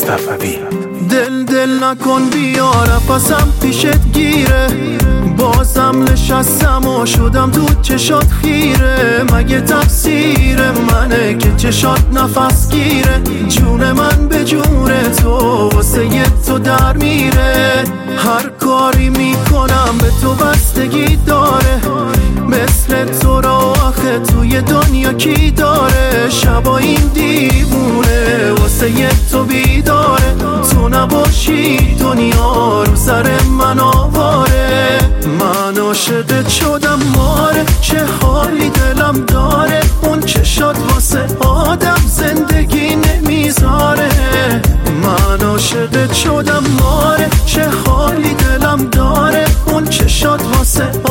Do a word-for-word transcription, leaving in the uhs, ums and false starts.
صفوی. دل دل نکن بیارم پسم پیشت گیره، بازم نشستم و شدم تو چشات خیره. مگه تقصیر منه که چشات نفس گیره؟ جون من به جون تو واسه یه تو در میره. هر کاری میکنم به تو بستگی داره، مثل تو را آخه توی دنیا کی داره؟ شبا این دیوونه واسه یه تو بیداره، تو نباشی دنیا رو سر من آواره. من عاشقت شدم ماره، چه حالی دلم داره، اون چشات واسه آدم زندگی نمیذاره. من عاشقت شدم ماره، چه حالی دلم داره، اون چشات واسه